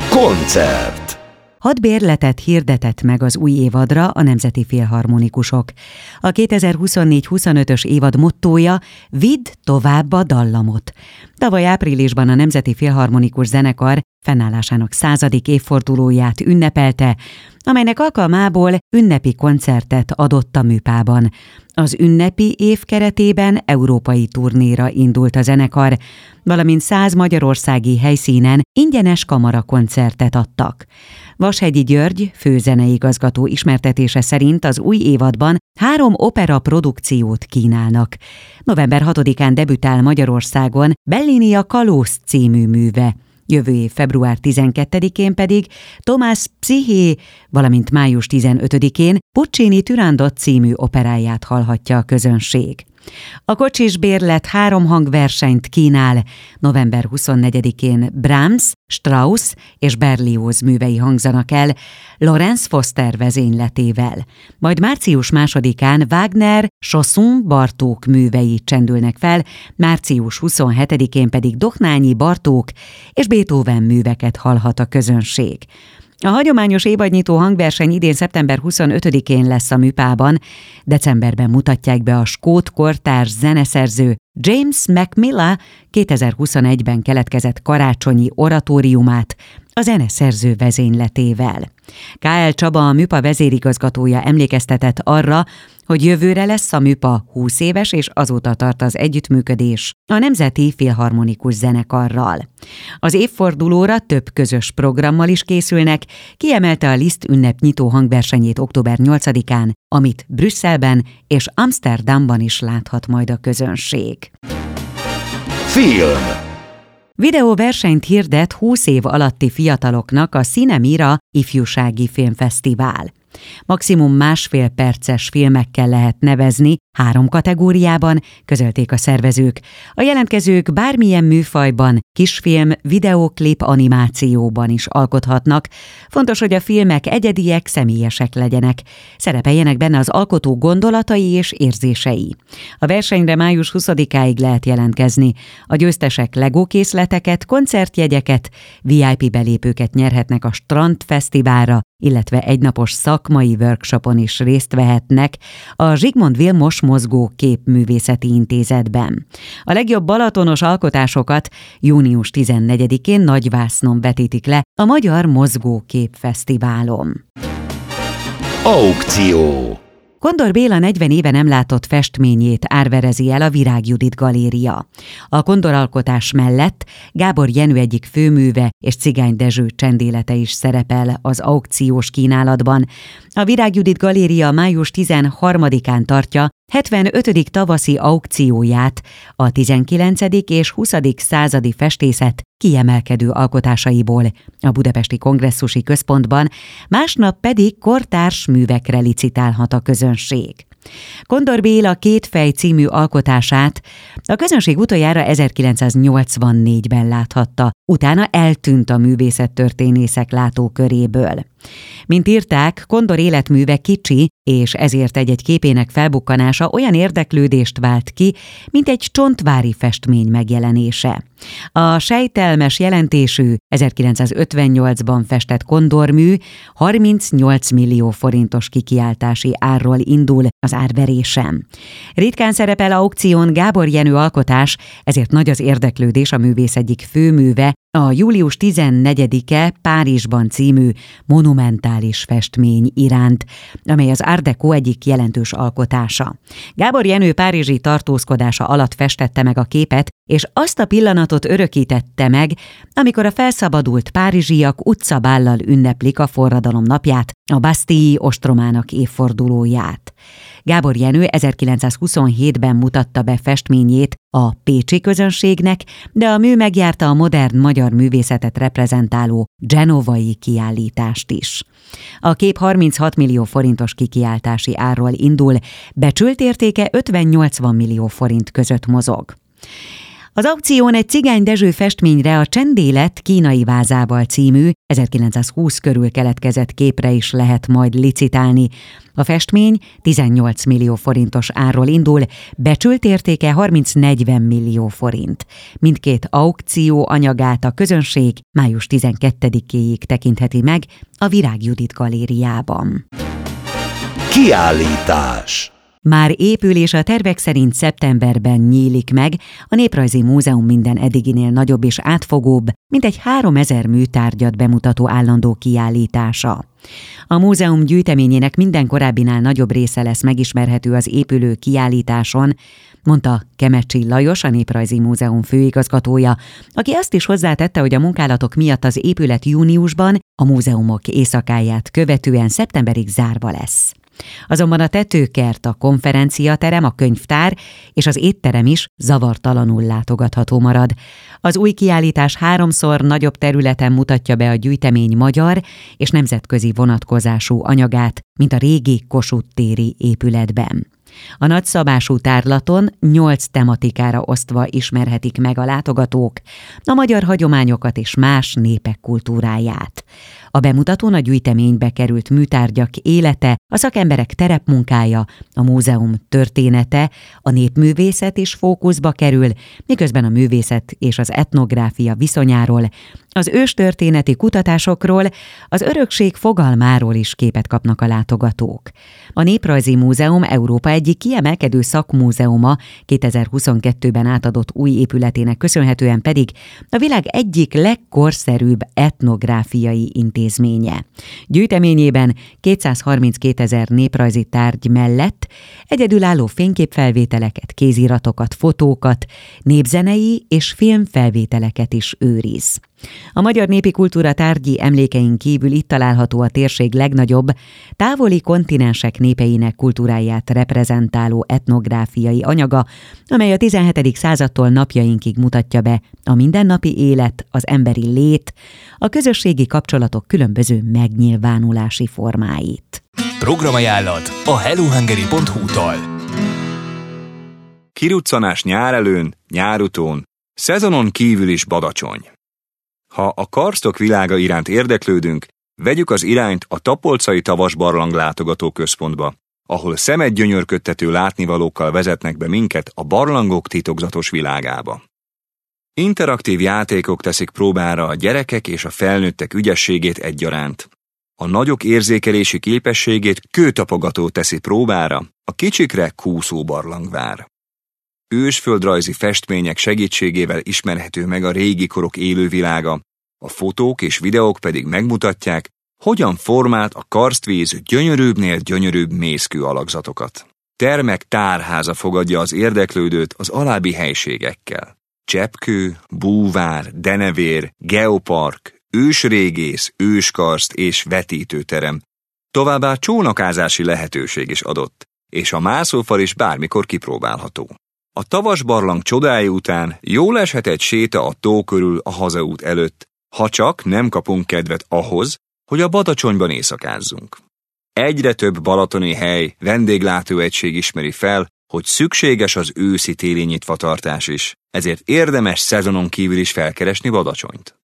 Koncert. 6 bérletet hirdetett meg az új évadra a Nemzeti Filharmonikusok. A 2024-25-ös évad mottója Vidd tovább a dallamot. Tavaly áprilisban a Nemzeti Filharmonikus Zenekar fennállásának 100. évfordulóját ünnepelte, amelynek alkalmából ünnepi koncertet adott a Műpában. Az ünnepi év keretében európai turnéra indult a zenekar, valamint 100 magyarországi helyszínen ingyenes kamarakoncertet adtak. Vashegyi György főzeneigazgató ismertetése szerint az új évadban 3 opera produkciót kínálnak. November 6-án debütál Magyarországon Bellini a Kalóz című műve. Jövő év február 12-én pedig Tomás Psziché, valamint május 15-én Puccini Turandot című operáját hallhatja a közönség. A kocsis bérlet 3 hangversenyt kínál. November 24-én Brahms, Strauss és Berlioz művei hangzanak el Lorenz Foster vezényletével. Majd március 2-án Wagner, Chausson, Bartók művei csendülnek fel, március 27-én pedig Dohnányi, Bartók és Beethoven műveket hallhat a közönség. A hagyományos évadnyitó hangverseny idén szeptember 25-én lesz a Műpában, decemberben mutatják be a skót kortárs zeneszerző James Macmillan 2021-ben keletkezett karácsonyi oratóriumát a zeneszerző vezényletével. K.L. Csaba, a Műpa vezérigazgatója emlékeztetett arra, hogy jövőre lesz a Műpa 20 éves, és azóta tart az együttműködés a Nemzeti Filharmonikus Zenekarral. Az évfordulóra több közös programmal is készülnek, kiemelte a Liszt ünnepnyitó hangversenyét október 8-án, amit Brüsszelben és Amsterdamban is láthat majd a közönség. Film. Videóversenyt hirdet 20 év alatti fiataloknak a Cinemira ifjúsági filmfesztivál. Maximum 1,5 perces filmekkel lehet nevezni 3 kategóriában, közölték a szervezők. A jelentkezők bármilyen műfajban, kisfilm, videóklip, animációban is alkothatnak. Fontos, hogy a filmek egyediek, személyesek legyenek. Szerepeljenek benne az alkotó gondolatai és érzései. A versenyre május 20-áig lehet jelentkezni. A győztesek legókészleteket, koncertjegyeket, VIP belépőket nyerhetnek a Strand Fesztiválra, illetve egynapos szakmai workshopon is részt vehetnek a Zsigmond Vilmos Mozgókép-művészeti intézetben. A legjobb balatonos alkotásokat június 14-én Nagyvásznon vetítik le a Magyar Mozgókép Fesztiválon. Aukció. Kondor Béla 40 éve nem látott festményét árverezi el a Virág Judit Galéria. A kondoralkotás mellett Gábor Jenő egyik főműve és Cigány Dezső csendélete is szerepel az aukciós kínálatban. A Virág Judit Galéria május 13-án tartja 75. tavaszi aukcióját a 19. és 20. századi festészet kiemelkedő alkotásaiból a Budapesti Kongresszusi Központban, másnap pedig kortárs művekre licitálhat a közönség. Kondor Béla Kétfej című alkotását a közönség utoljára 1984-ben láthatta, utána eltűnt a művészettörténészek látóköréből. Mint írták, Kondor életműve kicsi, és ezért egy-egy képének felbukkanása olyan érdeklődést vált ki, mint egy csontvári festmény megjelenése. A sejtelmes jelentésű 1958-ban festett kondormű 38 millió forintos kikiáltási árról indul az árverésem. Ritkán szerepel aukción Gábor Jenő alkotás, ezért nagy az érdeklődés a művész egyik főműve, a július 14-e Párizsban című monumentális festmény iránt, amely az Art Deco egyik jelentős alkotása. Gábor Jenő párizsi tartózkodása alatt festette meg a képet, és azt a pillanatot örökítette meg, amikor a felszabadult párizsiak utcabállal ünneplik a forradalom napját, a Bastille ostromának évfordulóját. Gábor Jenő 1927-ben mutatta be festményét a pécsi közönségnek, de a mű megjárta a modern magyar művészetet reprezentáló genovai kiállítást is. A kép 36 millió forintos kikiáltási árról indul, becsült értéke 50-80 millió forint között mozog. Az aukción egy Cigány Dezső festményre, a Csendélet kínai vázával című 1920 körül keletkezett képre is lehet majd licitálni. A festmény 18 millió forintos árról indul, becsült értéke 30-40 millió forint. Mindkét aukció anyagát a közönség május 12-éig tekintheti meg a Virág Judit galériában. Kiállítás. Már épül, és a tervek szerint szeptemberben nyílik meg a Néprajzi Múzeum minden eddiginél nagyobb és átfogóbb, mintegy 3000 műtárgyat bemutató állandó kiállítása. A múzeum gyűjteményének minden korábbinál nagyobb része lesz megismerhető az épülő kiállításon, mondta Kemecsi Lajos, a Néprajzi Múzeum főigazgatója, aki azt is hozzátette, hogy a munkálatok miatt az épület júniusban, a múzeumok éjszakáját követően szeptemberig zárva lesz. Azonban a tetőkert, a konferenciaterem, a könyvtár és az étterem is zavartalanul látogatható marad. Az új kiállítás 3-szor nagyobb területen mutatja be a gyűjtemény magyar és nemzetközi vonatkozású anyagát, mint a régi Kossuth téri épületben. A nagyszabású tárlaton 8 tematikára osztva ismerhetik meg a látogatók a magyar hagyományokat és más népek kultúráját. A bemutatón a gyűjteménybe került műtárgyak élete, a szakemberek terepmunkája, a múzeum története, a népművészet is fókuszba kerül, miközben a művészet és az etnográfia viszonyáról, az őstörténeti kutatásokról, az örökség fogalmáról is képet kapnak a látogatók. A Néprajzi Múzeum Európa egyik kiemelkedő szakmúzeuma 2022-ben átadott új épületének köszönhetően pedig a világ egyik legkorszerűbb etnográfiai intézménye. Gyűjteményében 232 000 néprajzi tárgy mellett egyedülálló fényképfelvételeket, kéziratokat, fotókat, népzenei és filmfelvételeket is őriz. A magyar népi kultúra tárgyi emlékein kívül itt található a térség legnagyobb, távoli kontinensek népeinek kultúráját reprezentáló etnográfiai anyaga, amely a 17. századtól napjainkig mutatja be a mindennapi élet, az emberi lét, a közösségi kapcsolatok különböző megnyilvánulási formáit. Programajánlat a hellohungary.hu-tól. Kiruccanás nyárelőn, nyárutón, szezonon kívül is Badacsony. Ha a karstok világa iránt érdeklődünk, vegyük az irányt a Tapolcai Tavasbarlang látogatóközpontba, ahol szemet gyönyörködtető látnivalókkal vezetnek be minket a barlangok titokzatos világába. Interaktív játékok teszik próbára a gyerekek és a felnőttek ügyességét egyaránt. A nagyok érzékelési képességét kőtapogató teszi próbára, a kicsikre kúszó barlang vár. Ősföldrajzi festmények segítségével ismerhető meg a régi korok élővilága, a fotók és videók pedig megmutatják, hogyan formált a karstvíz gyönyörűbbnél gyönyörűbb mészkő alakzatokat. Termek tárháza fogadja az érdeklődőt az alábbi helységekkel: cseppkő, búvár, denevér, geopark, ősrégész, őskarszt és vetítőterem. Továbbá csónakázási lehetőség is adott, és a mászófal is bármikor kipróbálható. A Tavasbarlang csodái után jól eshet egy séta a tó körül a hazaút előtt, ha csak nem kapunk kedvet ahhoz, hogy a Badacsonyban éjszakázzunk. Egyre több balatoni hely, vendéglátóegység ismeri fel, hogy szükséges az őszi-téli nyitvatartás is, ezért érdemes szezonon kívül is felkeresni Badacsonyt.